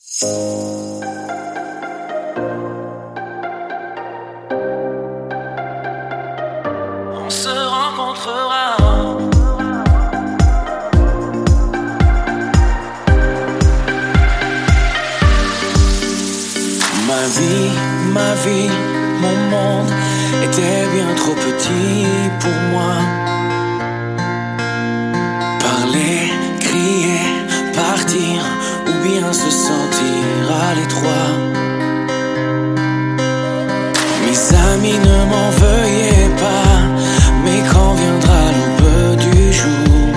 On se rencontrera. Ma vie, mon monde était bien trop petit pour moi. Parler, crier, partir, ou bien se sentir à l'étroit. Mes amis, ne m'en veuillez pas, mais quand viendra l'aube du jour,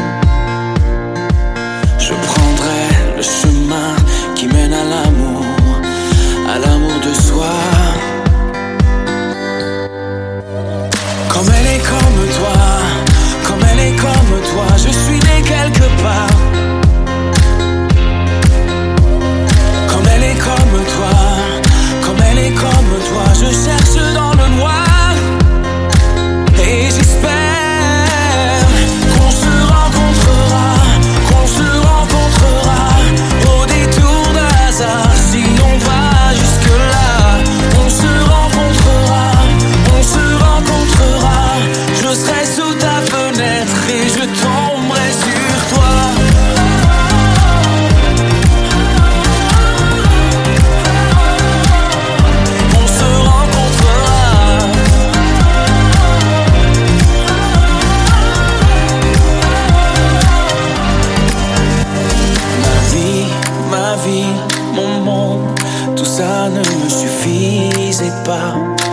je prendrai le chemin qui mène à l'amour de soi. Comme elle est comme toi, comme elle est comme toi, je suis né quelque part. Comme elle est comme toi, comme elle est comme toi, je cherche dans le noir et j'espère qu'on se rencontrera, qu'on se rencontrera au détour d'un hasard. Si on va je serai sous ta fenêtre et je tomberai sur toi. On se rencontrera. Ma vie, mon monde, tout ça ne me suffisait pas.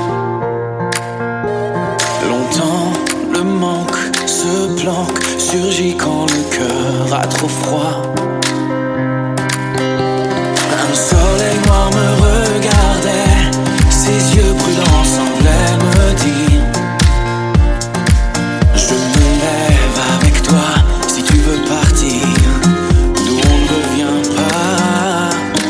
Longtemps, le manque se planque, surgit quand le cœur a trop froid. Un soleil noir me regardait, ses yeux brûlants semblaient me dire: je me lève avec toi si tu veux partir, d'où on ne revient pas.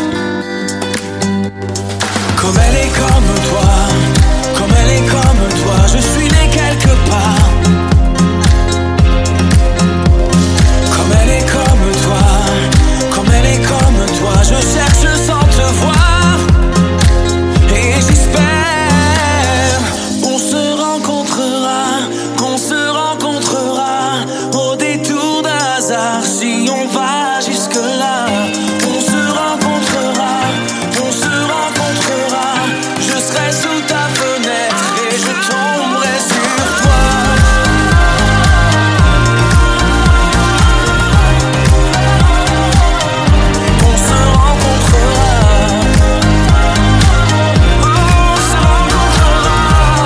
Comme elle est comme toi, comme elle est comme toi, je suis né quelque part. Comme elle est comme toi, comme elle est comme toi, je cherche sans te voir et j'espère qu'on se rencontrera, qu'on se rencontrera au détour d'un hasard. Si on va jusque là, on se rencontrera, on se rencontrera. Je serai sous ta fenêtre et je tomberai sur toi. On se rencontrera. On se rencontrera.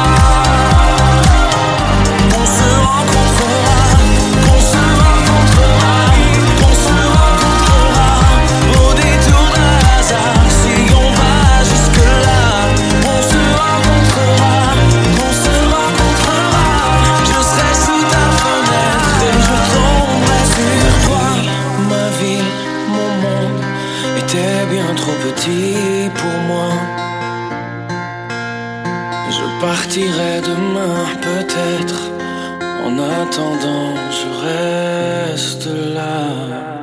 On se rencontrera. On se rencontrera. On se rencontrera au détour d'un hasard. Si on va jusque là, on se rencontrera. On se rencontrera. Je serai sous ta fenêtre et je tomberai sur toi. Ma vie, mon monde était bien trop petit pour moi. Je partirai demain peut-être. En attendant, je reste là.